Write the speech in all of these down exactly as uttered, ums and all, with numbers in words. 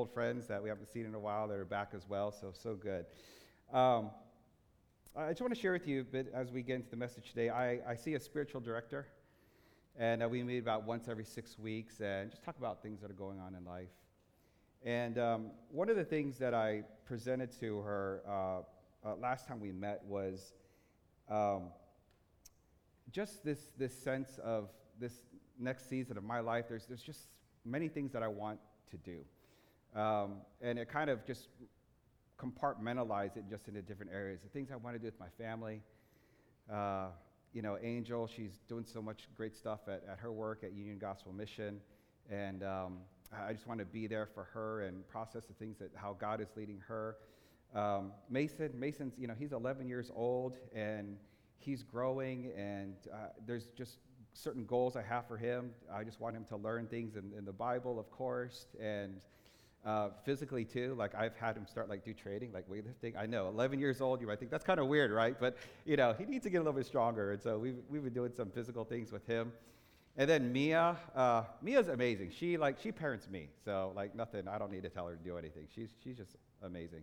old friends that we haven't seen in a while that are back as well, so, so good. Um, I just want to share with you a bit as we get into the message today. I, I see a spiritual director, and uh, we meet about once every six weeks and just talk about things that are going on in life. And um, one of the things that I presented to her uh, uh, last time we met was um, just this this sense of this next season of my life. There's there's just many things that I want to do, um, and it kind of just compartmentalize it just into different areas. The things I want to do with my family. Uh, you know, Angel, she's doing so much great stuff at, at her work at Union Gospel Mission, and um, I just want to be there for her and process the things that how God is leading her. Um, Mason, Mason's, you know, he's eleven years old and he's growing, and uh, there's just certain goals I have for him. I just want him to learn things in, in the Bible, of course, and uh, physically too. Like I've had him start like do trading, like weightlifting. I know, eleven years old, you might think that's kind of weird, right? But you know, he needs to get a little bit stronger, and so we've we've been doing some physical things with him. And then Mia, uh, Mia's amazing. She like she parents me, so like nothing. I don't need to tell her to do anything. She's she's just amazing.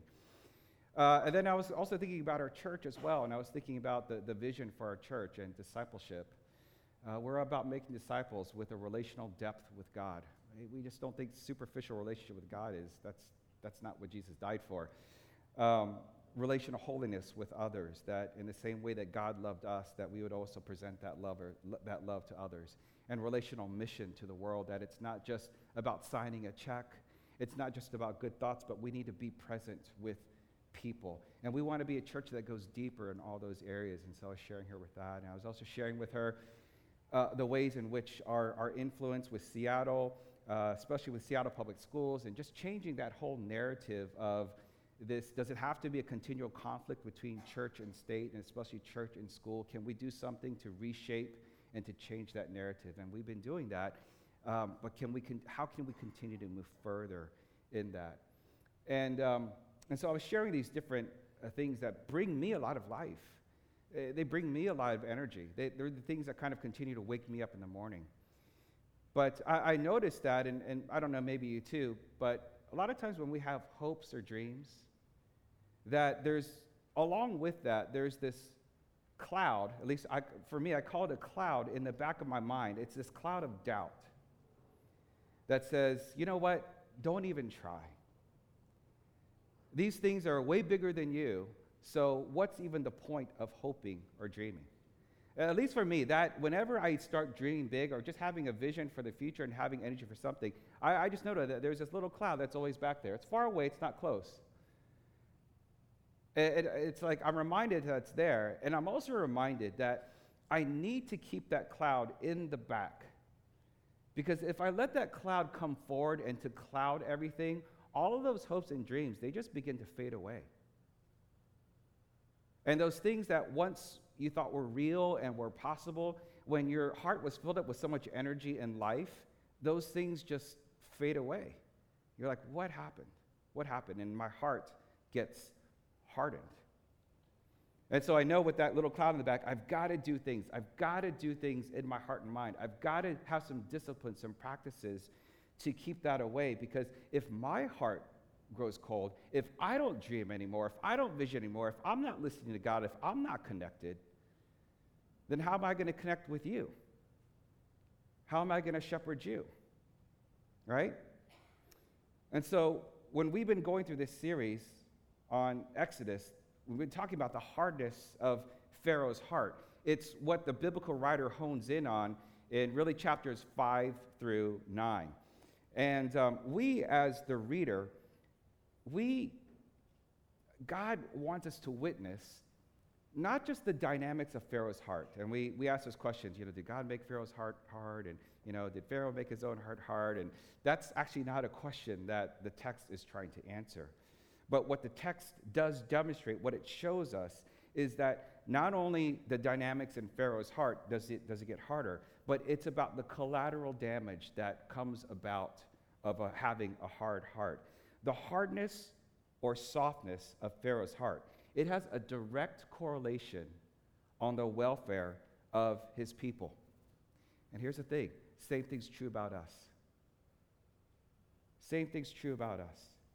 Uh, and then I was also thinking about our church as well, and I was thinking about the, the vision for our church and discipleship. Uh, we're about making disciples with a relational depth with God. We just don't think superficial relationship with God is that's that's not what Jesus died for. Um, relational holiness with others, that in the same way that God loved us, that we would also present that love or that love to others. And relational mission to the world, that it's not just about signing a check, it's not just about good thoughts, but we need to be present with people. And we want to be a church that goes deeper in all those areas. And so I was sharing her with that. And I was also sharing with her uh, the ways in which our, our influence with Seattle, uh, especially with Seattle Public Schools, and just changing that whole narrative of this, does it have to be a continual conflict between church and state, and especially church and school? Can we do something to reshape and to change that narrative? And we've been doing that, um, but can we? Con- how can we continue to move further in that? And um, and so I was sharing these different uh, things that bring me a lot of life. Uh, they bring me a lot of energy. They, they're the things that kind of continue to wake me up in the morning. But I, I noticed that, and, and I don't know, maybe you too, but a lot of times when we have hopes or dreams, that there's, along with that, there's this cloud, at least I, for me, I call it a cloud in the back of my mind. It's this cloud of doubt that says, you know what, don't even try. These things are way bigger than you, so what's even the point of hoping or dreaming? At least for me, that whenever I start dreaming big or just having a vision for the future and having energy for something, I, I just know that there's this little cloud that's always back there. It's far away, it's not close. It, it, it's like I'm reminded that it's there, and I'm also reminded that I need to keep that cloud in the back. Because if I let that cloud come forward and to cloud everything, all of those hopes and dreams, they just begin to fade away. And those things that once you thought were real and were possible, when your heart was filled up with so much energy and life, those things just fade away. You're like, what happened? What happened? And my heart gets hardened. And so I know with that little cloud in the back, I've got to do things. I've got to do things in my heart and mind. I've got to have some discipline, some practices to keep that away, because if my heart grows cold, if I don't dream anymore, if I don't vision anymore, if I'm not listening to God, if I'm not connected, then how am I going to connect with you? How am I going to shepherd you? Right? And so when we've been going through this series on Exodus, we've been talking about the hardness of Pharaoh's heart. It's what the biblical writer hones in on in really chapters five through nine. And um, we, as the reader, we, God wants us to witness not just the dynamics of Pharaoh's heart. And we, we ask those questions, you know, did God make Pharaoh's heart hard? And, you know, did Pharaoh make his own heart hard? And that's actually not a question that the text is trying to answer. But what the text does demonstrate, what it shows us, is that not only the dynamics in Pharaoh's heart does it, does it get harder, but it's about the collateral damage that comes about of a, having a hard heart. The hardness or softness of Pharaoh's heart, it has a direct correlation on the welfare of his people. And here's the thing, same thing's true about us. Same thing's true about us.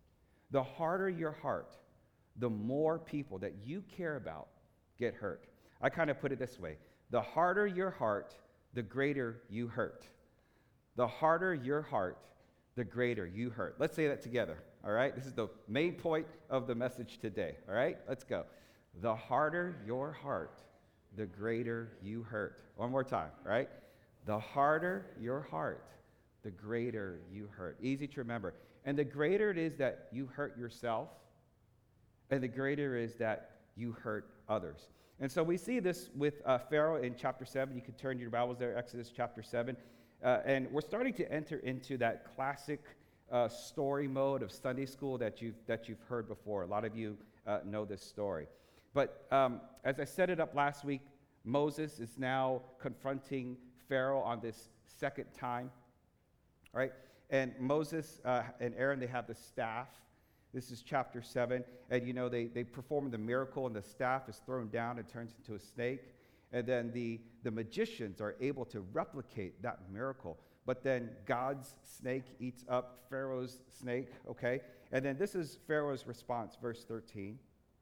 The harder your heart, the more people that you care about get hurt. I kind of put it this way. The harder your heart, the greater you hurt. The harder your heart, the greater you hurt. Let's say that together, all right? This is the main point of the message today, all right? Let's go. The harder your heart, the greater you hurt. One more time, all right? The harder your heart, the greater you hurt. Easy to remember. And the greater it is that you hurt yourself, and the greater is that you hurt others. And so we see this with uh, Pharaoh in chapter seven. You can turn your Bibles there, Exodus chapter seven. Uh, and we're starting to enter into that classic uh, story mode of Sunday school that you've, that you've heard before. A lot of you uh, know this story. But um, as I set it up last week, Moses is now confronting Pharaoh on this second time. All right? And Moses uh, and Aaron, they have the staff. This is chapter seven. And, you know, they, they perform the miracle, and the staff is thrown down and turns into a snake. And then the, the magicians are able to replicate that miracle. But then God's snake eats up Pharaoh's snake, okay? And then this is Pharaoh's response, verse thirteen.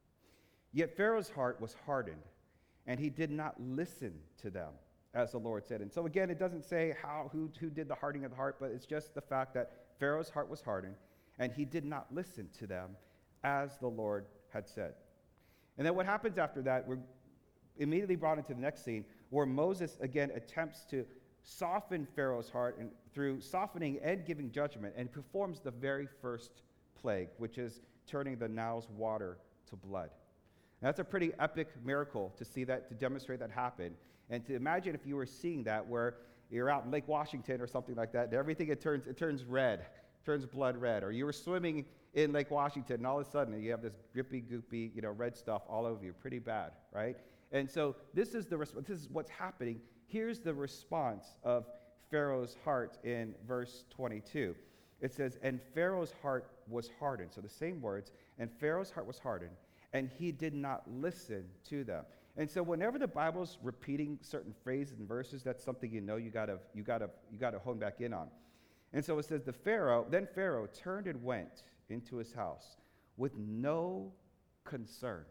Yet Pharaoh's heart was hardened, and he did not listen to them, as the Lord said. And so again, it doesn't say how who, who did the hardening of the heart, but it's just the fact that Pharaoh's heart was hardened, and he did not listen to them, as the Lord had said. And then what happens after that, we're immediately brought into the next scene, where Moses again attempts to soften Pharaoh's heart and through softening and giving judgment, and performs the very first plague, which is turning the Nile's water to blood. And that's a pretty epic miracle to see that, to demonstrate that happen. And to imagine if you were seeing that, where you're out in Lake Washington or something like that, and everything it turns it turns red, turns blood red, or you were swimming in Lake Washington, and all of a sudden you have this grippy, goopy, you know, red stuff all over you, pretty bad, right? And so this is the resp- this is what's happening. Here's the response of Pharaoh's heart in verse twenty-two. It says, and Pharaoh's heart was hardened. So the same words, and Pharaoh's heart was hardened, and he did not listen to them. And so whenever the Bible's repeating certain phrases and verses, that's something you know you gotta you gotta you gotta hone back in on. And so it says, the Pharaoh, then Pharaoh turned and went into his house with no concern,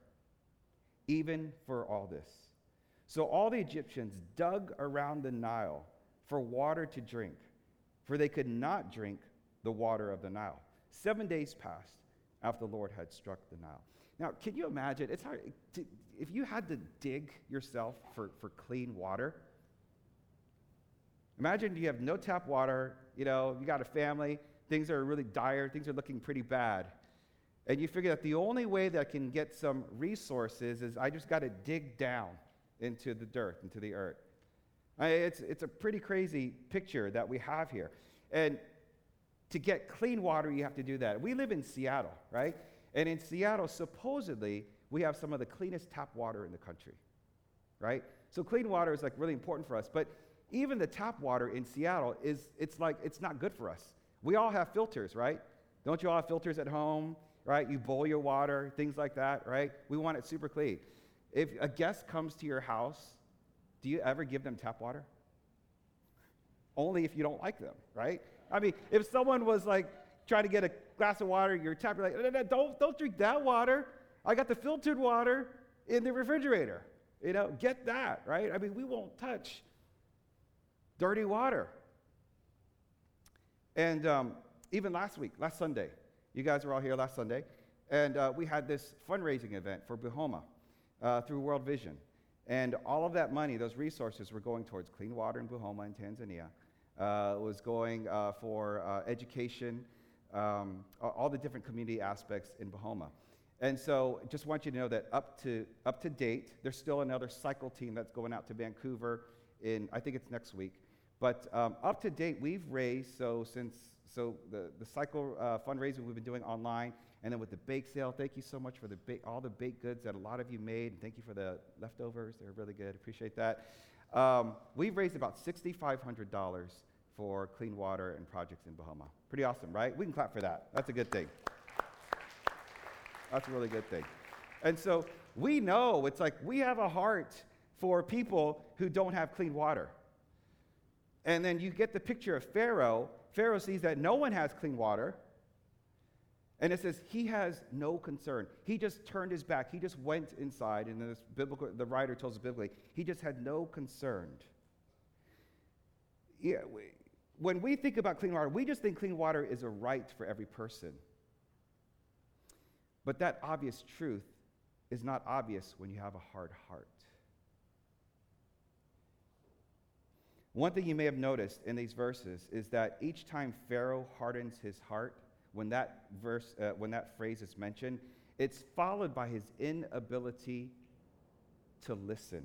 even for all this. So all the Egyptians dug around the Nile for water to drink, for they could not drink the water of the Nile. Seven days passed after the Lord had struck the Nile. Now, can you imagine? It's hard to, if you had to dig yourself for, for clean water. Imagine you have no tap water, you know, you got a family, things are really dire, things are looking pretty bad. And you figure that the only way that I can get some resources is I just got to dig down into the dirt, into the earth. I, it's, it's a pretty crazy picture that we have here. And to get clean water, you have to do that. We live in Seattle, right? And in Seattle, supposedly, we have some of the cleanest tap water in the country, right? So clean water is like really important for us. But even the tap water in Seattle is, it's like, it's not good for us. We all have filters, right? Don't you all have filters at home, right? You boil your water, things like that, right? We want it super clean. If a guest comes to your house, do you ever give them tap water? Only if you don't like them, right? I mean, if someone was like trying to get a glass of water, your tap, you're like, no, no, don't, don't drink that water. I got the filtered water in the refrigerator. You know, get that, right? I mean, we won't touch dirty water. And um, even last week, last Sunday, you guys were all here last Sunday, and uh, we had this fundraising event for Bahoma uh, through World Vision. And all of that money, those resources, were going towards clean water in Bahoma in Tanzania. Uh, it was going uh, for uh, education, um, all the different community aspects in Bahoma. And so just want you to know that up to up to date, there's still another cycle team that's going out to Vancouver in, I think it's next week. But um, up to date, we've raised, so since, so the, the cycle uh, fundraising we've been doing online, and then with the bake sale, thank you so much for the ba- all the baked goods that a lot of you made, and thank you for the leftovers, they're really good, appreciate that. Um, we've raised about six thousand five hundred dollars for clean water and projects in Bahoma. Pretty awesome, right? We can clap for that. That's a good thing. That's a really good thing. And so we know, it's like we have a heart for people who don't have clean water. And then you get the picture of Pharaoh. Pharaoh sees that no one has clean water. And it says he has no concern. He just turned his back. He just went inside, and this biblical, the writer tells us biblically, he just had no concern. Yeah, we, when we think about clean water, we just think clean water is a right for every person. But that obvious truth is not obvious when you have a hard heart. One thing you may have noticed in these verses is that each time Pharaoh hardens his heart, when that verse, uh, when that phrase is mentioned, it's followed by his inability to listen.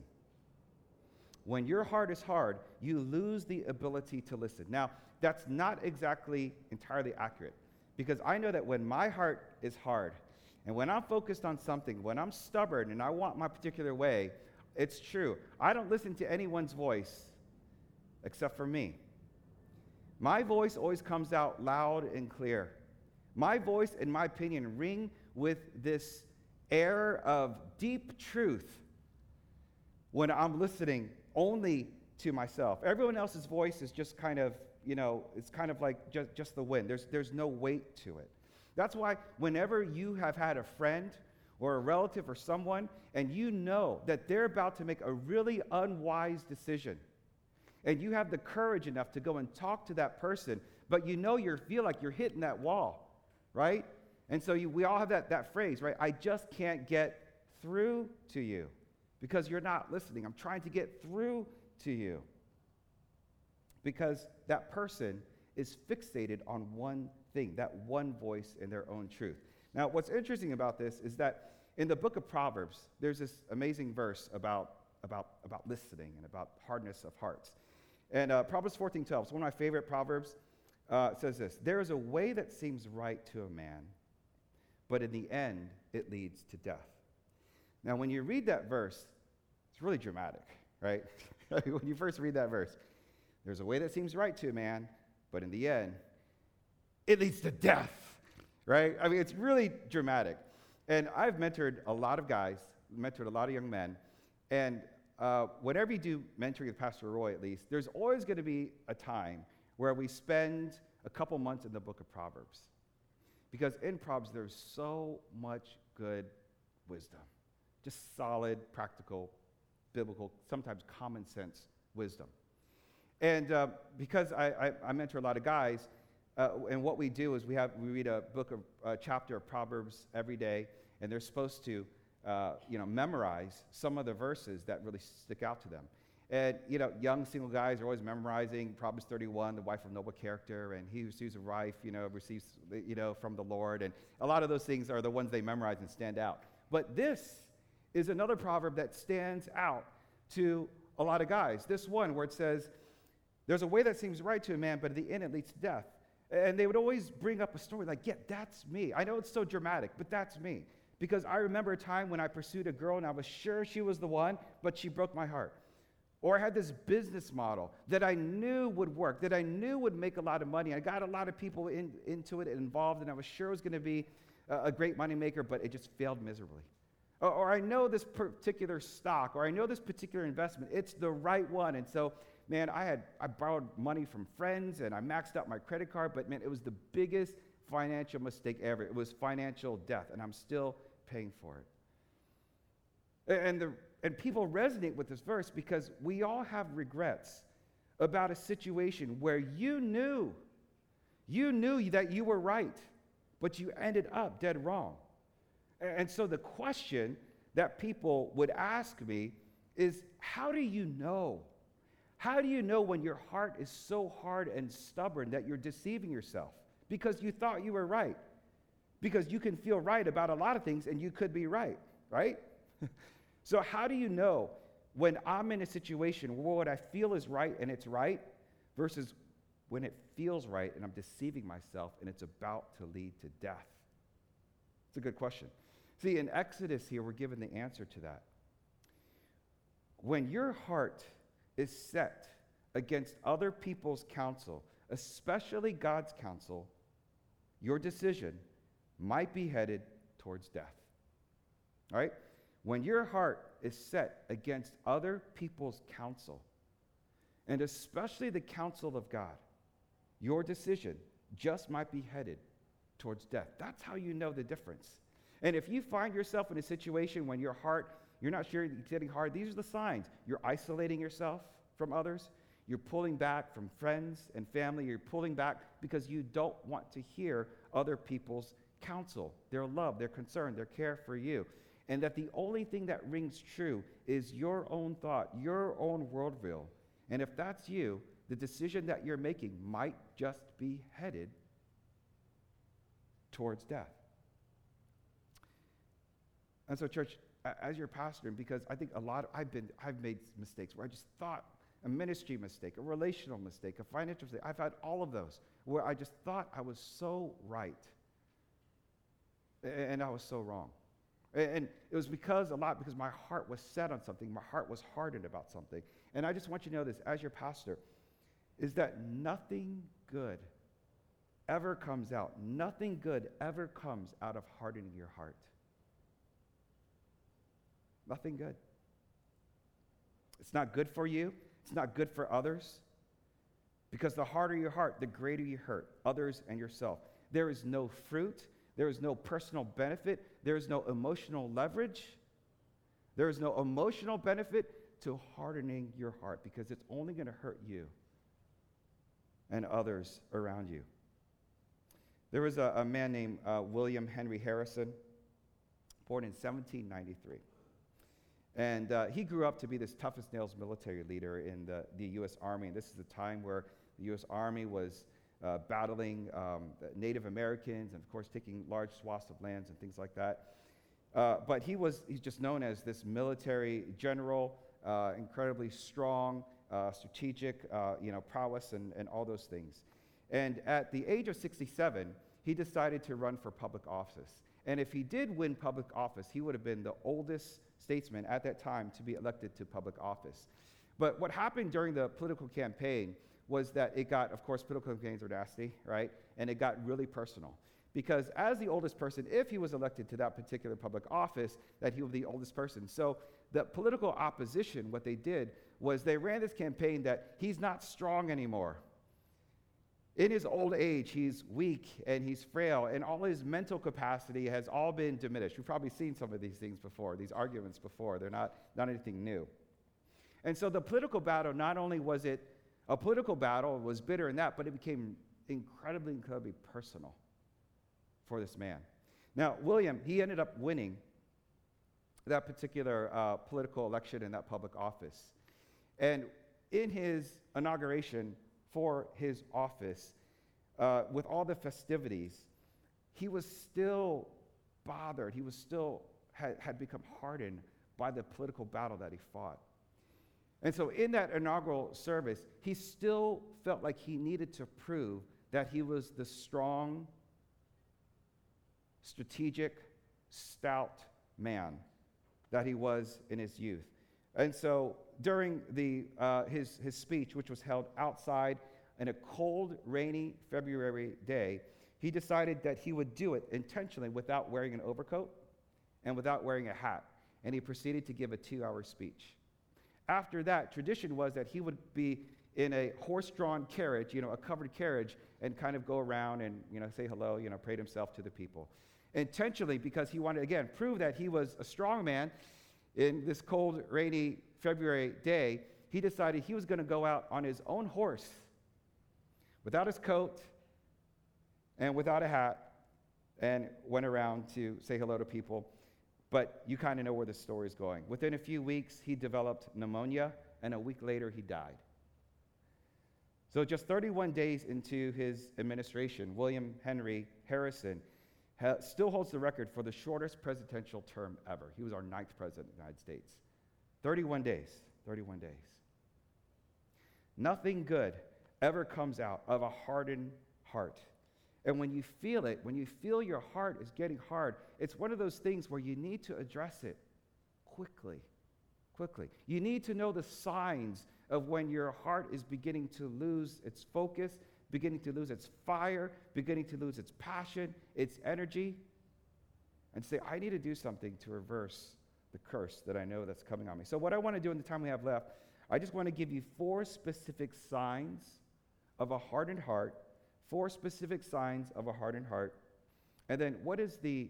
When your heart is hard, you lose the ability to listen. Now, that's not exactly entirely accurate, because I know that when my heart is hard, and when I'm focused on something, when I'm stubborn and I want my particular way, it's true. I don't listen to anyone's voice except for me. My voice always comes out loud and clear. My voice, in my opinion, ring with this air of deep truth when I'm listening only to myself. Everyone else's voice is just kind of, you know, it's kind of like just, just the wind. There's, there's no weight to it. That's why whenever you have had a friend or a relative or someone, and you know that they're about to make a really unwise decision, and you have the courage enough to go and talk to that person, but you know you feel like you're hitting that wall, right? And so you, we all have that, that phrase, right? I just can't get through to you because you're not listening. I'm trying to get through to you because that person is fixated on one thing, that one voice in their own truth. Now, what's interesting about this is that in the book of Proverbs, there's this amazing verse about, about, about listening and about hardness of hearts. And uh, Proverbs fourteen twelve, it's one of my favorite Proverbs. Uh, it says this: there is a way that seems right to a man, but in the end, it leads to death. Now, when you read that verse, it's really dramatic, right? When you first read that verse, there's a way that seems right to a man, but in the end, it leads to death, right? I mean, it's really dramatic. And I've mentored a lot of guys, mentored a lot of young men, and uh, whenever you do mentoring with Pastor Roy, at least, there's always going to be a time where we spend a couple months in the book of Proverbs. Because in Proverbs, there's so much good wisdom. Just solid, practical, biblical, sometimes common sense wisdom. And uh, because I, I, I mentor a lot of guys, uh, and what we do is we have we read a book of a chapter of Proverbs every day, and they're supposed to uh, you know memorize some of the verses that really stick out to them. And, you know, young single guys are always memorizing Proverbs thirty-one, the wife of noble character, and he who receives a wife, you know, receives, you know, from the Lord. And a lot of those things are the ones they memorize and stand out. But this is another proverb that stands out to a lot of guys. This one where it says, there's a way that seems right to a man, but at the end it leads to death. And they would always bring up a story like, yeah, that's me. I know it's so dramatic, but that's me. Because I remember a time when I pursued a girl and I was sure she was the one, but she broke my heart. Or I had this business model that I knew would work, that I knew would make a lot of money. I got a lot of people in, into it and involved, and I was sure it was going to be a, a great moneymaker, but it just failed miserably. Or, or I know this particular stock, or I know this particular investment. It's the right one. And so, man, I had I borrowed money from friends, and I maxed out my credit card, but, man, it was the biggest financial mistake ever. It was financial death, and I'm still paying for it. And the And people resonate with this verse because we all have regrets about a situation where you knew, you knew that you were right, but you ended up dead wrong. And so the question that people would ask me is, how do you know? How do you know when your heart is so hard and stubborn that you're deceiving yourself? Because you thought you were right. Because you can feel right about a lot of things and you could be right, right? So how do you know when I'm in a situation where what I feel is right and it's right versus when it feels right and I'm deceiving myself and it's about to lead to death? It's a good question. See, in Exodus here, we're given the answer to that. When your heart is set against other people's counsel, especially God's counsel, your decision might be headed towards death. All right? When your heart is set against other people's counsel, and especially the counsel of God, your decision just might be headed towards death. That's how you know the difference. And if you find yourself in a situation when your heart, you're not sure it's getting hard, these are the signs. You're isolating yourself from others. You're pulling back from friends and family. You're pulling back because you don't want to hear other people's counsel, their love, their concern, their care for you. And that the only thing that rings true is your own thought, your own worldview. And if that's you, the decision that you're making might just be headed towards death. And so, church, as your pastor, and because I think a lot, of, I've been, I've made mistakes where I just thought a ministry mistake, a relational mistake, a financial mistake. I've had all of those where I just thought I was so right, and I was so wrong. And it was because a lot, because my heart was set on something. My heart was hardened about something. And I just want you to know this, as your pastor, is that nothing good ever comes out. Nothing good ever comes out of hardening your heart. Nothing good. It's not good for you. It's not good for others. Because the harder your heart, the greater you hurt others and yourself. There is no fruit. There is no personal benefit. There is no emotional leverage. There is no emotional benefit to hardening your heart because it's only going to hurt you and others around you. There was a, a man named uh, William Henry Harrison, born in seventeen ninety-three. And uh, he grew up to be this tough-as-nails military leader in the, the U S Army. And this is a time where the U S Army was uh, battling um, Native Americans and, of course, taking large swaths of lands and things like that. Uh, but he was, he's just known as this military general, uh, incredibly strong, uh, strategic, uh, you know, prowess and, and all those things. And at the age of sixty-seven, he decided to run for public office. And if he did win public office, he would have been the oldest statesman at that time to be elected to public office. But what happened during the political campaign was that it got, of course, political campaigns are nasty, right? And it got really personal. Because as the oldest person, if he was elected to that particular public office, that he would be the oldest person. So the political opposition, what they did was they ran this campaign that he's not strong anymore. In his old age, he's weak and he's frail, and all his mental capacity has all been diminished. We've probably seen some of these things before, these arguments before. They're not, not anything new. And so the political battle, not only was it a political battle, it was bitter in that, but it became incredibly, incredibly personal for this man. Now, William, he ended up winning that particular uh, political election in that public office. And in his inauguration for his office, uh, with all the festivities, he was still bothered. He was still had, had become hardened by the political battle that he fought. And so in that inaugural service, he still felt like he needed to prove that he was the strong, strategic, stout man that he was in his youth. And so during the, uh, his, his speech, which was held outside in a cold, rainy February day, he decided that he would do it intentionally without wearing an overcoat and without wearing a hat. And he proceeded to give a two-hour speech. After that, tradition was that he would be in a horse-drawn carriage, you know, a covered carriage, and kind of go around and, you know, say hello, you know, pray himself to the people. Intentionally, because he wanted, again, prove that he was a strong man. In this cold, rainy February day, he decided he was going to go out on his own horse, without his coat and without a hat, and went around to say hello to people. But you kind of know where the story is going. Within a few weeks, he developed pneumonia, and a week later, he died. So just thirty-one days into his administration, William Henry Harrison ha- still holds the record for the shortest presidential term ever. He was our ninth president of the United States. thirty-one days, thirty-one days. Nothing good ever comes out of a hardened heart. And when you feel it, when you feel your heart is getting hard, it's one of those things where you need to address it quickly, quickly. You need to know the signs of when your heart is beginning to lose its focus, beginning to lose its fire, beginning to lose its passion, its energy, and say, I need to do something to reverse the curse that I know that's coming on me. So what I want to do in the time we have left, I just want to give you four specific signs of a hardened heart, four specific signs of a hardened heart, And then what is the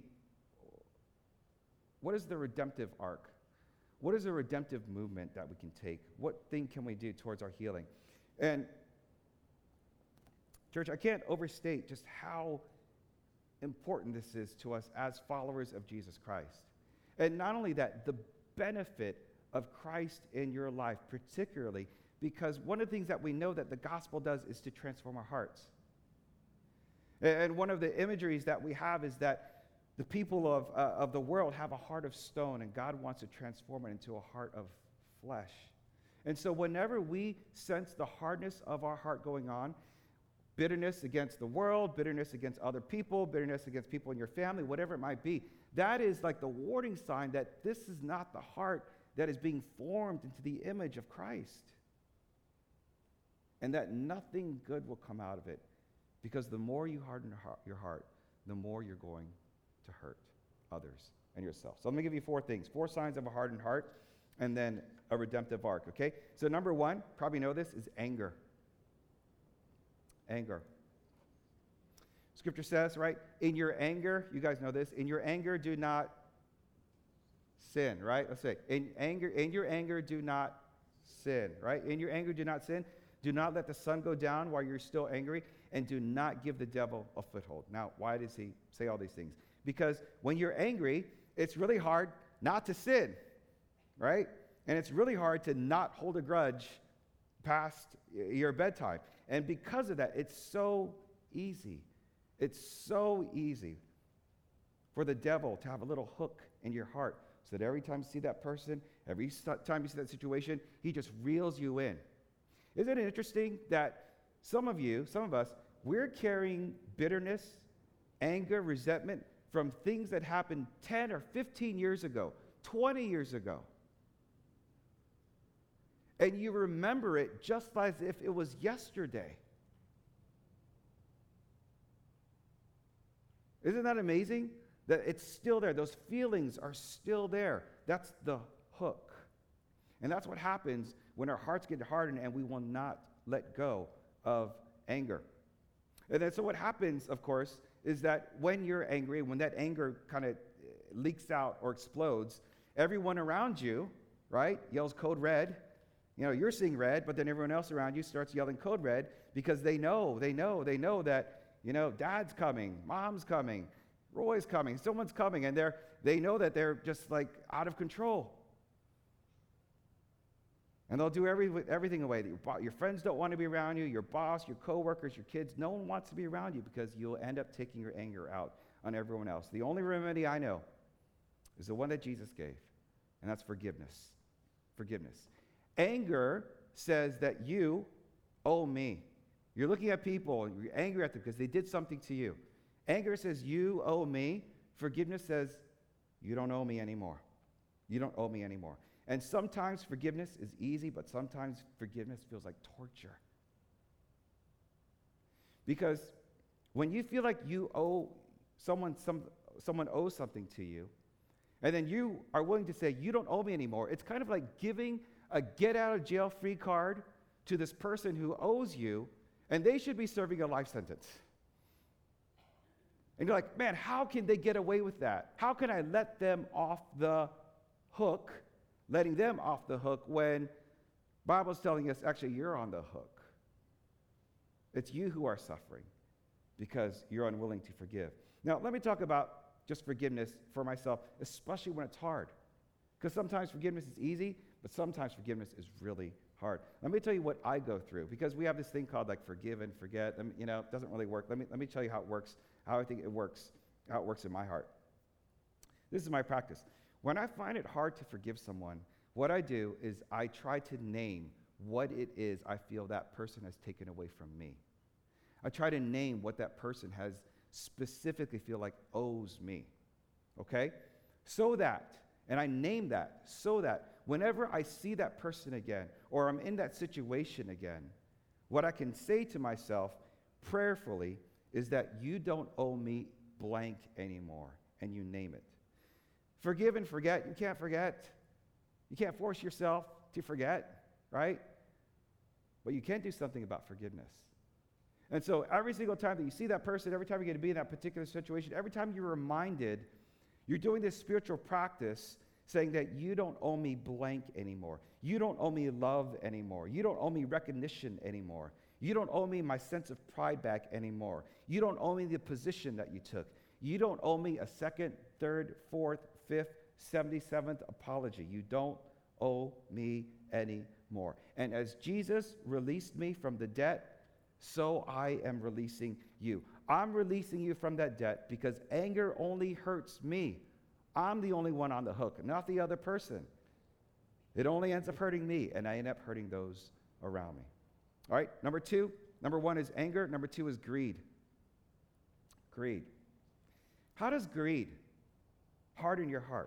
what is the redemptive arc? What is a redemptive movement that we can take? What thing can we do towards our healing? And church, I can't overstate just how important this is to us as followers of Jesus Christ. And not only that, the benefit of Christ in your life, particularly because one of the things that we know that the gospel does is to transform our hearts. And one of the imageries that we have is that the people of, uh, of the world have a heart of stone, and God wants to transform it into a heart of flesh. And so whenever we sense the hardness of our heart going on, bitterness against the world, bitterness against other people, bitterness against people in your family, whatever it might be, that is like the warning sign that this is not the heart that is being formed into the image of Christ. And that nothing good will come out of it. Because the more you harden your heart, the more you're going to hurt others and yourself. So let me give you four things. Four signs of a hardened heart, and then a redemptive arc, okay? So number one, probably know this, is anger. Anger. Scripture says, right, in your anger, you guys know this, in your anger do not sin, right? Let's say, in anger, in your anger do not sin, right? In your anger do not sin. Do not let the sun go down while you're still angry, and do not give the devil a foothold. Now, why does he say all these things? Because when you're angry, it's really hard not to sin, right? And it's really hard to not hold a grudge past your bedtime. And because of that, it's so easy. It's so easy for the devil to have a little hook in your heart so that every time you see that person, every time you see that situation, he just reels you in. Isn't it interesting that some of you, some of us, we're carrying bitterness, anger, resentment from things that happened ten or fifteen years ago, twenty years ago. And you remember it just as if it was yesterday. Isn't that amazing? That it's still there. Those feelings are still there. That's the hook. And that's what happens when our hearts get hardened and we will not let go of anger. And then so what happens, of course, is that when you're angry, when that anger kind of leaks out or explodes, everyone around you, right, yells code red. You know, you're seeing red, but then everyone else around you starts yelling code red because they know, they know, they know that, you know, dad's coming, mom's coming, Roy's coming, someone's coming, and they're they know that they're just like out of control. And they'll do every, everything away. Your, your friends don't want to be around you, your boss, your coworkers, your kids, no one wants to be around you because you'll end up taking your anger out on everyone else. The only remedy I know is the one that Jesus gave, and that's forgiveness. Forgiveness. Anger says that you owe me. You're looking at people and you're angry at them because they did something to you. Anger says you owe me. Forgiveness says you don't owe me anymore. You don't owe me anymore. And sometimes forgiveness is easy, but sometimes forgiveness feels like torture. Because when you feel like you owe someone, some, someone owes something to you, and then you are willing to say, you don't owe me anymore, it's kind of like giving a get-out-of-jail-free card to this person who owes you, and they should be serving a life sentence. And you're like, man, how can they get away with that? How can I let them off the hook, letting them off the hook when Bible's telling us, actually, you're on the hook. It's you who are suffering because you're unwilling to forgive. Now, let me talk about just forgiveness for myself, especially when it's hard. Because sometimes forgiveness is easy, but sometimes forgiveness is really hard. Let me tell you what I go through, because we have this thing called like forgive and forget. I mean, you know, it doesn't really work. Let me, let me tell you how it works, how I think it works, how it works in my heart. This is my practice. When I find it hard to forgive someone, what I do is I try to name what it is I feel that person has taken away from me. I try to name what that person has specifically feel like owes me, okay? So that, and I name that, so that whenever I see that person again, or I'm in that situation again, what I can say to myself prayerfully is that you don't owe me blank anymore, and you name it. Forgive and forget, you can't forget. You can't force yourself to forget, right? But you can do something about forgiveness. And so every single time that you see that person, every time you get to be in that particular situation, every time you're reminded, you're doing this spiritual practice saying that you don't owe me blank anymore. You don't owe me love anymore. You don't owe me recognition anymore. You don't owe me my sense of pride back anymore. You don't owe me the position that you took. You don't owe me a second, third, fourth, fifth, seventy-seventh apology. You don't owe me anymore. And as Jesus released me from the debt, so I am releasing you. I'm releasing you from that debt because anger only hurts me. I'm the only one on the hook, not the other person. It only ends up hurting me, and I end up hurting those around me. All right, number two. Number one is anger. Number two is greed. Greed. How does greed harden your heart?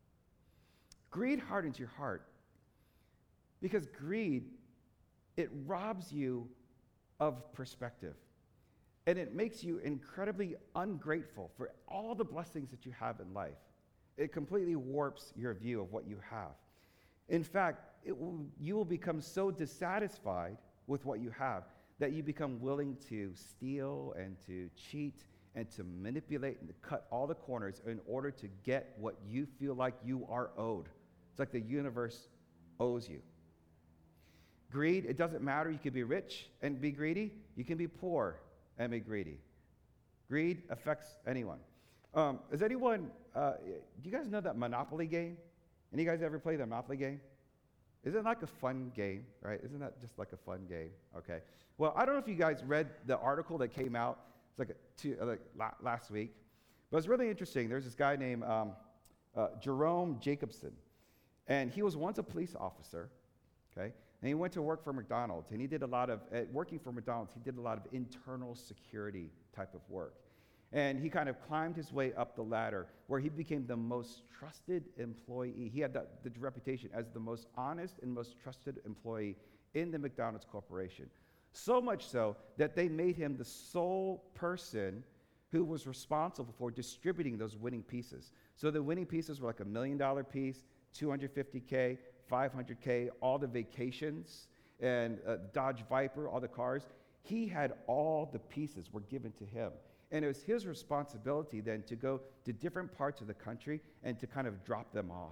Greed hardens your heart because greed, it robs you of perspective. And it makes you incredibly ungrateful for all the blessings that you have in life. It completely warps your view of what you have. In fact, it will, you will become so dissatisfied with what you have that you become willing to steal and to cheat and to manipulate and to cut all the corners in order to get what you feel like you are owed. It's like the universe owes you. Greed, it doesn't matter. You can be rich and be greedy. You can be poor and be greedy. Greed affects anyone. Um, is anyone, uh, do you guys know that Monopoly game? Any guys ever play the Monopoly game? Isn't it like a fun game, right? Isn't that just like a fun game? Okay. Well, I don't know if you guys read the article that came out. It's like, a two, uh, like la- last week. But it's really interesting. There's this guy named um, uh, Jerome Jacobson. And he was once a police officer, okay? And he went to work for McDonald's. And he did a lot of, uh, working for McDonald's, he did a lot of internal security type of work. And he kind of climbed his way up the ladder where he became the most trusted employee. He had the, the reputation as the most honest and most trusted employee in the McDonald's Corporation. So much so that they made him the sole person who was responsible for distributing those winning pieces. So the winning pieces were like a million dollar piece, two hundred fifty K, five hundred K, all the vacations, and uh, Dodge Viper, all the cars. He had all the pieces were given to him. And it was his responsibility then to go to different parts of the country and to kind of drop them off.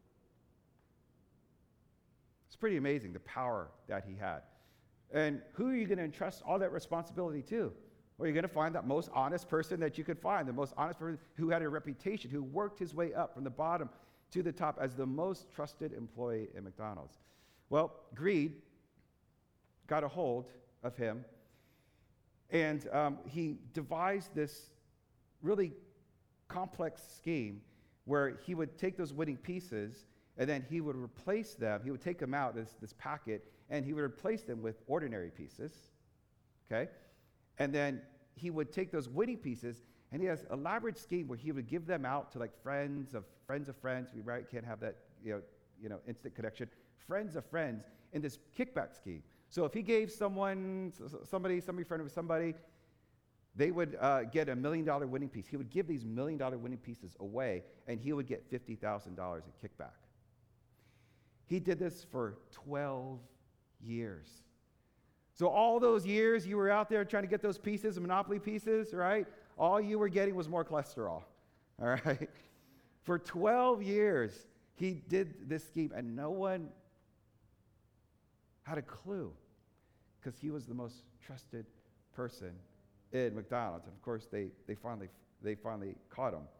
It's pretty amazing, the power that he had. And who are you going to entrust all that responsibility to? Well, you're going to find that most honest person that you could find, the most honest person who had a reputation, who worked his way up from the bottom to the top as the most trusted employee in McDonald's. Well, greed got a hold of him. And um, he devised this really complex scheme where he would take those winning pieces and then he would replace them. He would take them out, this, this packet, and he would replace them with ordinary pieces, okay? And then he would take those winning pieces, and he has an elaborate scheme where he would give them out to like friends of friends of friends. We right, can't have that you know, you know, instant connection. Friends of friends in this kickback scheme. So if he gave someone, somebody, somebody, friend of somebody, they would uh, get a million dollar winning piece. He would give these million dollar winning pieces away, and he would get fifty thousand dollars in kickback. He did this for twelve years. So all those years you were out there trying to get those pieces, Monopoly pieces, right? All you were getting was more cholesterol, all right? For twelve years, he did this scheme, and no one had a clue because he was the most trusted person in McDonald's. And of course, they, they, finally, they finally caught him.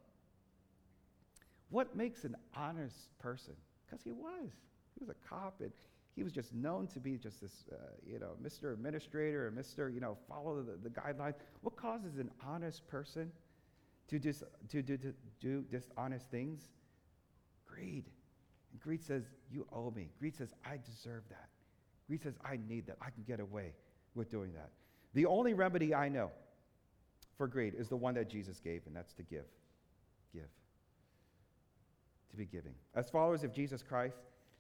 What makes an honest person? Because he was. He was a cop, and he was just known to be just this, uh, you know, Mister Administrator or Mister, you know, follow the, the guidelines. What causes an honest person to, dis, to, to, to do dishonest things? Greed. And greed says, you owe me. Greed says, I deserve that. Greed says, I need that. I can get away with doing that. The only remedy I know for greed is the one that Jesus gave, and that's to give. Give. To be giving. As followers of Jesus Christ,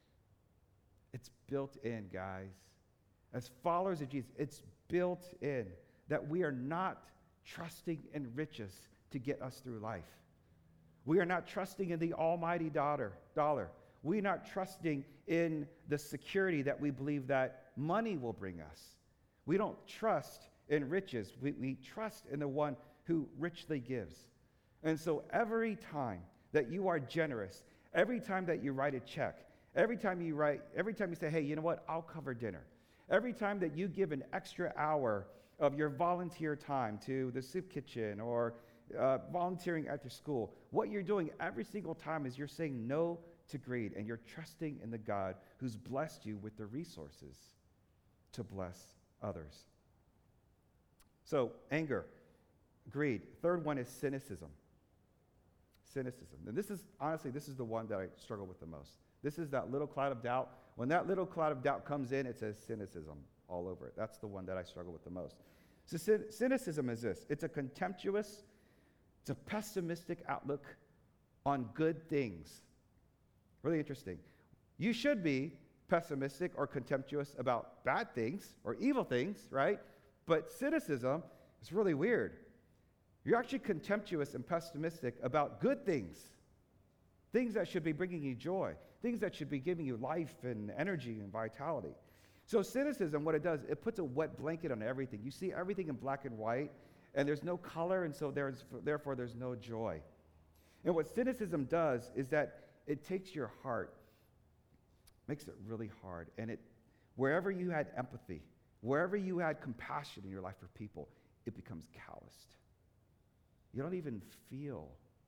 it's built in, guys. As followers of Jesus, it's built in that we are not trusting in riches to get us through life. We are not trusting in the almighty dollar. dollar. We're not trusting in the security that we believe that money will bring us. We don't trust in riches. We, we trust in the one who richly gives. And so every time that you are generous, every time that you write a check, every time you write, every time you say, hey, you know what, I'll cover dinner. Every time that you give an extra hour of your volunteer time to the soup kitchen or uh, volunteering at the school, what you're doing every single time is you're saying no to greed, and you're trusting in the God who's blessed you with the resources to bless others. So anger, greed. Third one is cynicism. Cynicism. And this is, honestly, this is the one that I struggle with the most. This is that little cloud of doubt. When that little cloud of doubt comes in, it says cynicism all over it. That's the one that I struggle with the most. So c- cynicism is this. It's a contemptuous, it's a pessimistic outlook on good things. Really interesting. You should be pessimistic or contemptuous about bad things or evil things, right? But cynicism is really weird. You're actually contemptuous and pessimistic about good things, things that should be bringing you joy, things that should be giving you life and energy and vitality. So cynicism, what it does, it puts a wet blanket on everything. You see everything in black and white, and there's no color, and so there's, therefore there's no joy. And what cynicism does is that it takes your heart, makes it really hard, and it, wherever you had empathy, wherever you had compassion in your life for people, it becomes calloused. You don't even feel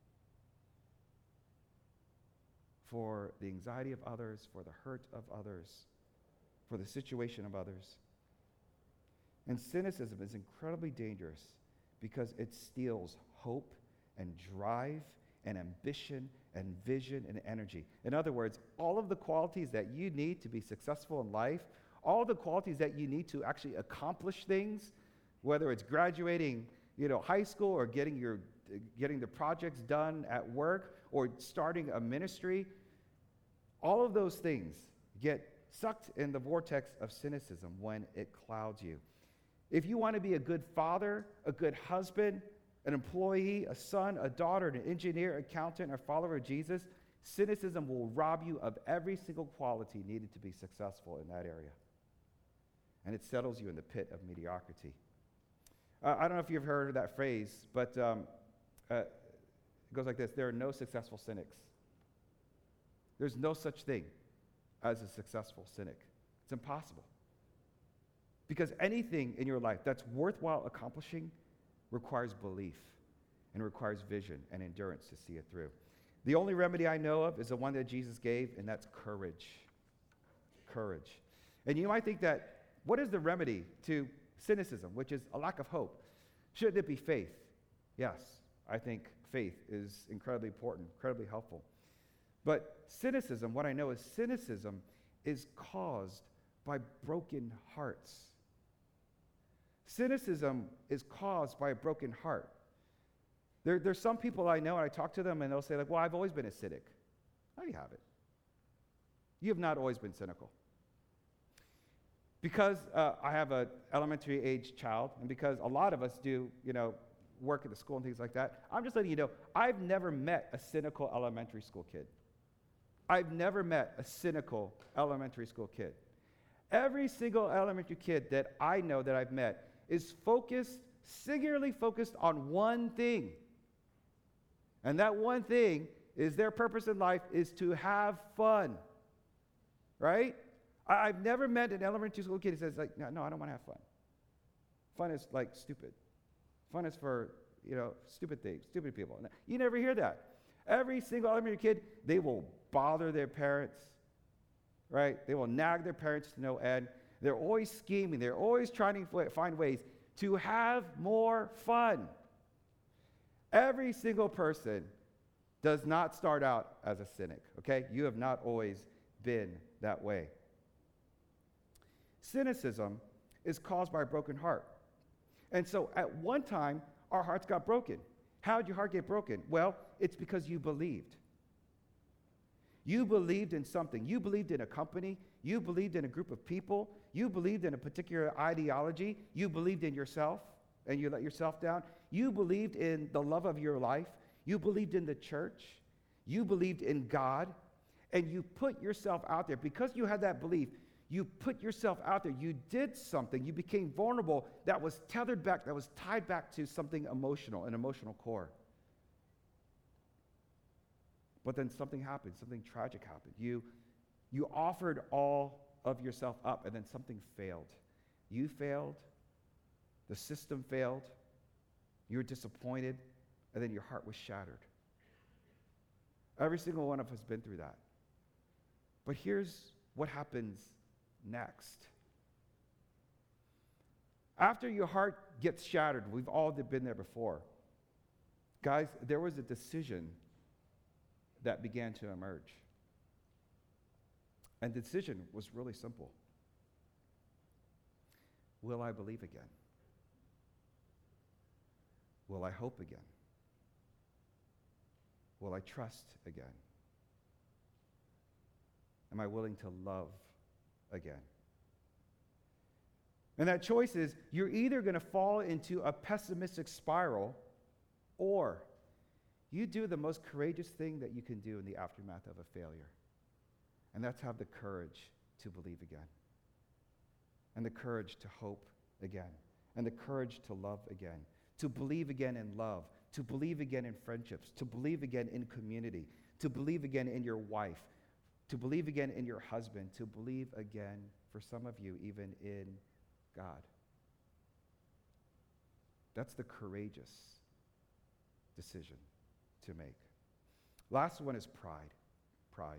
for the anxiety of others, for the hurt of others, for the situation of others. And cynicism is incredibly dangerous because it steals hope and drive and ambition and vision and energy. In other words, all of the qualities that you need to be successful in life, all the qualities that you need to actually accomplish things, whether it's graduating, you know, high school or getting your getting the projects done at work or starting a ministry, all of those things get sucked in the vortex of cynicism when it clouds you. If you want to be a good father, a good husband, an employee, a son, a daughter, an engineer, accountant, or follower of Jesus, cynicism will rob you of every single quality needed to be successful in that area. And it settles you in the pit of mediocrity. Uh, I don't know if you've heard of that phrase, but um, uh, it goes like this. There are no successful cynics. There's no such thing as a successful cynic. It's impossible. Because anything in your life that's worthwhile accomplishing requires belief and requires vision and endurance to see it through. The only remedy I know of is the one that Jesus gave, and that's courage. Courage. And you might think that, what is the remedy to cynicism, which is a lack of hope? Shouldn't it be faith? Yes, I think faith is incredibly important, incredibly helpful. But cynicism, what I know is cynicism is caused by broken hearts. Cynicism is caused by a broken heart. There, there's some people I know, and I talk to them, and they'll say, like, well, I've always been a cynic. No, you haven't. You have not always been cynical. Because uh, I have an elementary age child, and because a lot of us do, you know, work at the school and things like that, I'm just letting you know, I've never met a cynical elementary school kid. I've never met a cynical elementary school kid. Every single elementary kid that I know that I've met is focused, singularly focused on one thing. And that one thing is their purpose in life is to have fun. Right? I, I've never met an elementary school kid who says, like, no, no, I don't want to have fun. Fun is like stupid. Fun is for, you know, stupid things, stupid people. You never hear that. Every single elementary kid, they will bother their parents, right? They will nag their parents to no end. They're always scheming. They're always trying to find ways to have more fun. Every single person does not start out as a cynic, okay? You have not always been that way. Cynicism is caused by a broken heart. And so at one time, our hearts got broken. How did your heart get broken? Well, it's because you believed. You believed in something. You believed in a company. You believed in a group of people. You believed in a particular ideology. You believed in yourself, and you let yourself down. You believed in the love of your life. You believed in the church. You believed in God, and you put yourself out there. Because you had that belief, You put yourself out there. You did something. You became vulnerable that was tethered back, that was tied back to something emotional, an emotional core. But then something happened. Something tragic happened. You, you offered all of yourself up, and then something failed. You failed. The system failed. You were disappointed, and then your heart was shattered. Every single one of us has been through that. But here's what happens next. After your heart gets shattered, we've all been there before. Guys, there was a decision that began to emerge. And the decision was really simple. Will I believe again? Will I hope again? Will I trust again? Am I willing to love again? And that choice is, you're either going to fall into a pessimistic spiral, or you do the most courageous thing that you can do in the aftermath of a failure. And that's have the courage to believe again. And the courage to hope again. And the courage to love again. To believe again in love. To believe again in friendships. To believe again in community. To believe again in your wife. To believe again in your husband. To believe again, for some of you, even in God. That's the courageous decision to make. Last one is pride. Pride.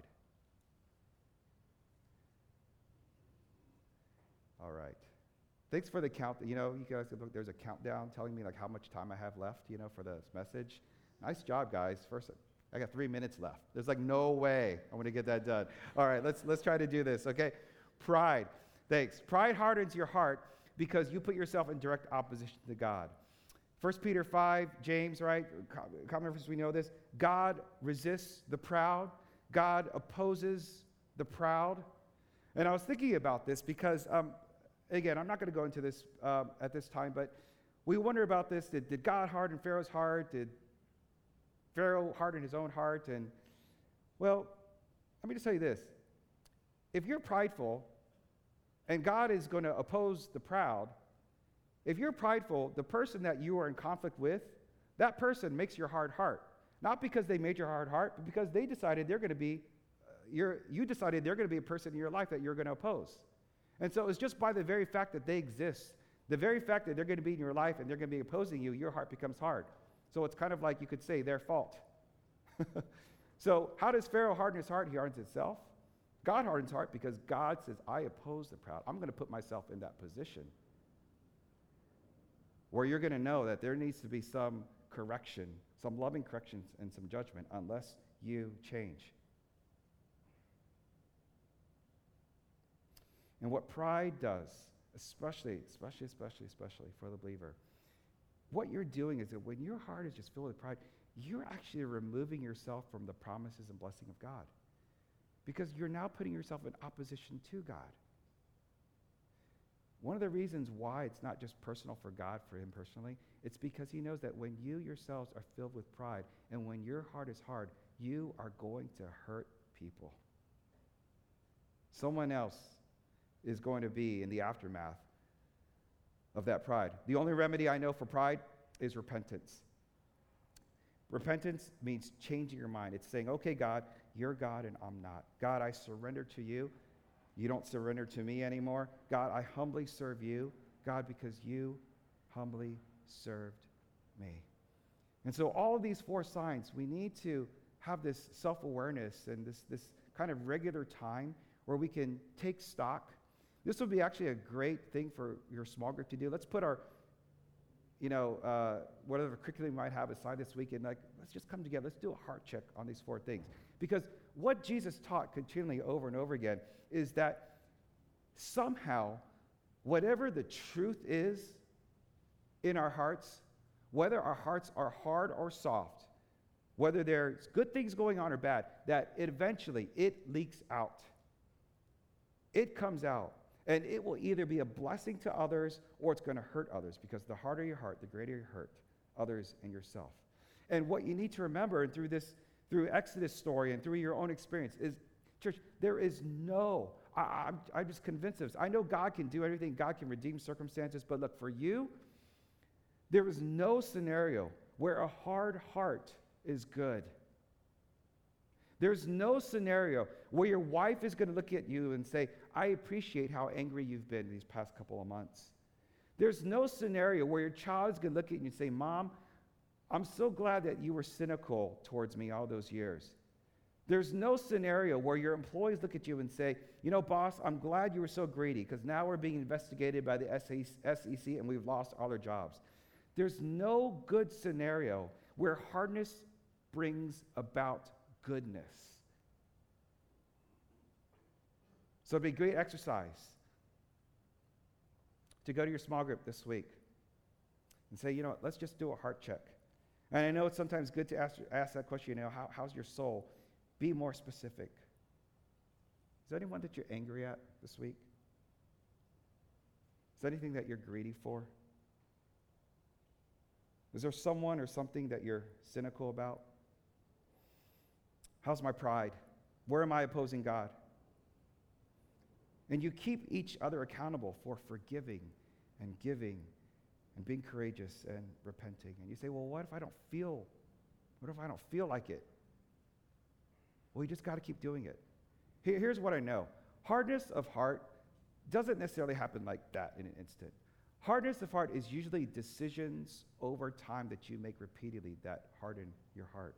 All right. Thanks for the count. You know, you guys, look, there's a countdown telling me like how much time I have left, you know, for this message. Nice job, guys. First, I got three minutes left. There's like no way I'm going to get that done. All right, let's let's try to do this, okay? Pride. Thanks. Pride hardens your heart because you put yourself in direct opposition to God. First Peter five, James, right? Common reference, we know this. God resists the proud. God opposes the proud. And I was thinking about this because, um, again, I'm not going to go into this um, at this time, but we wonder about this. Did, did God harden Pharaoh's heart? Did Pharaoh harden his own heart? And, well, let me just tell you this. If you're prideful and God is going to oppose the proud, if you're prideful, the person that you are in conflict with, that person makes your hard heart. Not because they made your hard heart, but because they decided they're going to be, uh, you're, you decided they're going to be a person in your life that you're going to oppose. And so it's just by the very fact that they exist, the very fact that they're going to be in your life and they're going to be opposing you, your heart becomes hard. So it's kind of like you could say their fault. So how does Pharaoh harden his heart? He hardens himself. God hardens his heart because God says, I oppose the proud. I'm going to put myself in that position where you're going to know that there needs to be some correction, some loving correction and some judgment unless you change. And what pride does, especially, especially, especially, especially for the believer, what you're doing is that when your heart is just filled with pride, you're actually removing yourself from the promises and blessing of God. Because you're now putting yourself in opposition to God. One of the reasons why it's not just personal for God, for him personally, it's because he knows that when you yourselves are filled with pride and when your heart is hard, you are going to hurt people. Someone else is going to be in the aftermath of that pride. The only remedy I know for pride is repentance. Repentance means changing your mind. It's saying, okay, God, you're God and I'm not. God, I surrender to you. You don't surrender to me anymore. God, I humbly serve you. God, because you humbly served me. And so all of these four signs, we need to have this self-awareness and this, this kind of regular time where we can take stock. This would be actually a great thing for your small group to do. Let's put our, you know, uh, whatever curriculum we might have aside this weekend, like, let's just come together. Let's do a heart check on these four things. Because what Jesus taught continually over and over again is that somehow, whatever the truth is in our hearts, whether our hearts are hard or soft, whether there's good things going on or bad, that it eventually, it leaks out. It comes out. And it will either be a blessing to others or it's going to hurt others, because the harder your heart, the greater your hurt, others and yourself. And what you need to remember, and through this, through Exodus story and through your own experience, is, church, there is no, I, I'm, I'm just convinced of this. I know God can do everything. God can redeem circumstances. But look, for you, there is no scenario where a hard heart is good. There's no scenario where your wife is going to look at you and say, I appreciate how angry you've been these past couple of months. There's no scenario where your child is going to look at you and say, Mom, I'm so glad that you were cynical towards me all those years. There's no scenario where your employees look at you and say, you know, boss, I'm glad you were so greedy because now we're being investigated by the S E C and we've lost all our jobs. There's no good scenario where hardness brings about goodness. So it'd be great exercise to go to your small group this week and say, you know what, let's just do a heart check. And I know it's sometimes good to ask, ask that question, you know, how, how's your soul? Be more specific. Is there anyone that you're angry at this week? Is there anything that you're greedy for? Is there someone or something that you're cynical about? How's my pride? Where am I opposing God? And you keep each other accountable for forgiving and giving and being courageous and repenting. And you say, well, what if I don't feel, what if I don't feel like it? Well, you just got to keep doing it. Here, here's what I know. Hardness of heart doesn't necessarily happen like that in an instant. Hardness of heart is usually decisions over time that you make repeatedly that harden your heart.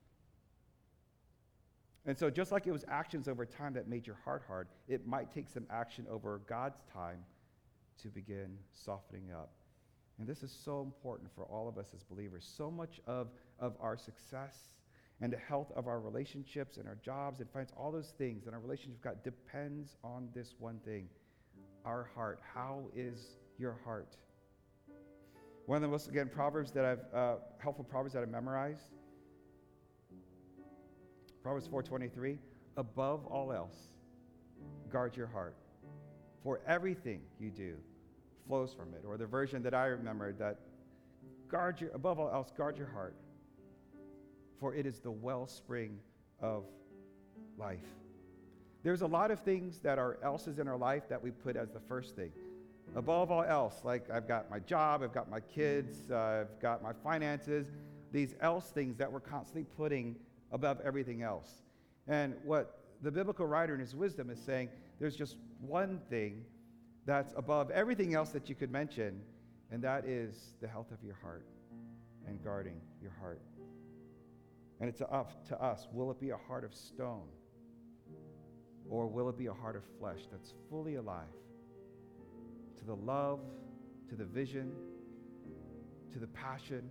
And so just like it was actions over time that made your heart hard, it might take some action over God's time to begin softening up. And this is so important for all of us as believers. So much of, of our success and the health of our relationships and our jobs and finance, all those things and our relationship with God depends on this one thing, our heart. How is your heart? One of the most, again, proverbs that I've, uh, helpful proverbs that I've memorized, Proverbs four twenty-three, above all else, guard your heart, for everything you do flows from it. Or the version that I remembered, that guard your, above all else, guard your heart, for it is the wellspring of life. There's a lot of things that are else's in our life that we put as the first thing. Above all else, like I've got my job, I've got my kids, uh, I've got my finances, these else things that we're constantly putting above everything else. And what the biblical writer in his wisdom is saying, there's just one thing that's above everything else that you could mention, and that is the health of your heart and guarding your heart. And it's up to us. Will it be a heart of stone? Or will it be a heart of flesh that's fully alive to the love, to the vision, to the passion,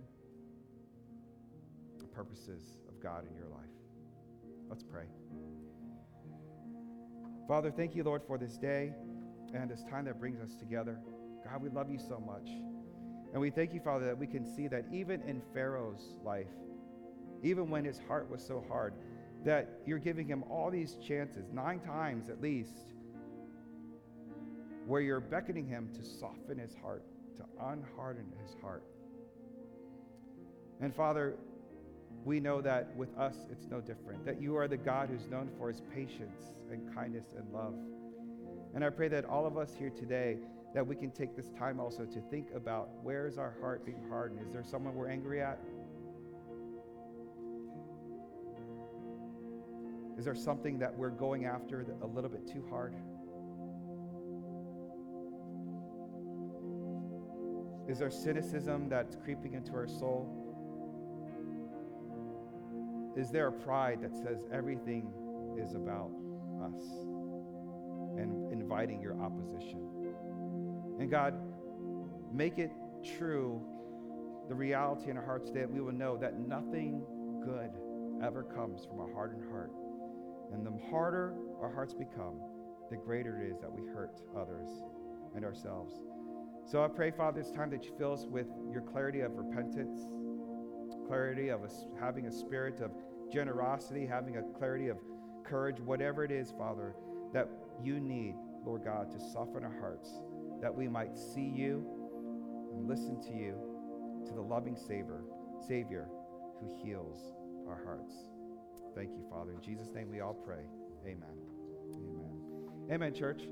the purposes of God in your life? Let's pray. Father, thank you, Lord, for this day and this time that brings us together. God, we love you so much. And we thank you, Father, that we can see that even in Pharaoh's life, even when his heart was so hard, that you're giving him all these chances, nine times at least, where you're beckoning him to soften his heart, to unharden his heart. And Father, we know that with us it's no different, that you are the God who's known for his patience and kindness and love. And I pray that all of us here today, that we can take this time also to think about, where is our heart being hardened? Is there someone we're angry at? Is there something that we're going after a little bit too hard? Is there cynicism that's creeping into our soul? Is there a pride that says everything is about us and inviting your opposition? And God, make it true, the reality in our hearts today, that we will know that nothing good ever comes from a hardened heart. And the harder our hearts become, the greater it is that we hurt others and ourselves. So I pray, Father, this time that you fill us with your clarity of repentance, clarity of us having a spirit of generosity, having a clarity of courage, whatever it is, Father, that you need, Lord God, to soften our hearts, that we might see you and listen to you, to the loving Savior, Savior who heals our hearts. Thank you, Father. In Jesus' name we all pray. Amen. Amen. Amen, church.